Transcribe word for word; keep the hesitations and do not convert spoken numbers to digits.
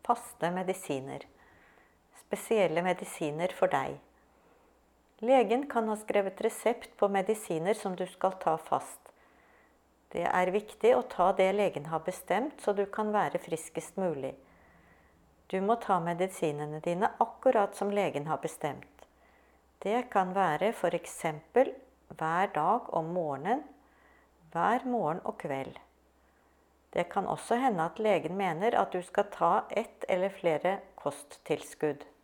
faste medisiner. Spesielle medisiner for deg. Legen kan ha skrevet resept på medisiner som du skal ta fast. Det er viktig å ta det legen har bestemt, så du kan være friskest mulig. Du må ta medisinene dine akkurat som legen har bestemt. Det kan være for eksempel hver dag om morgenen, hver morgen og kveld. Det kan også hende at legen mener at du skal ta ett eller flere kosttilskudd.